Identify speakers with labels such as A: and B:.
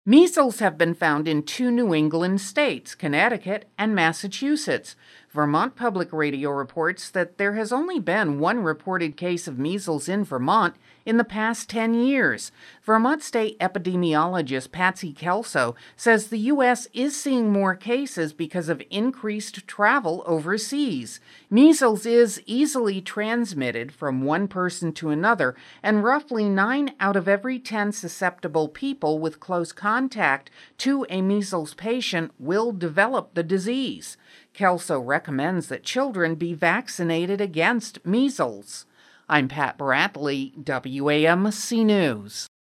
A: Measles have been found in 2 New England states, Connecticut and Massachusetts. Vermont Public Radio reports that there has only been one reported case of measles in Vermont in the past 10 years. Vermont State epidemiologist Patsy Kelso says the U.S. is seeing more cases because of increased travel overseas. Measles is easily transmitted from one person to another, and roughly 9 out of every 10 susceptible people with close contact to a measles patient will develop the disease. Kelso recommends that children be vaccinated against measles. I'm Pat Bradley, WAMC News.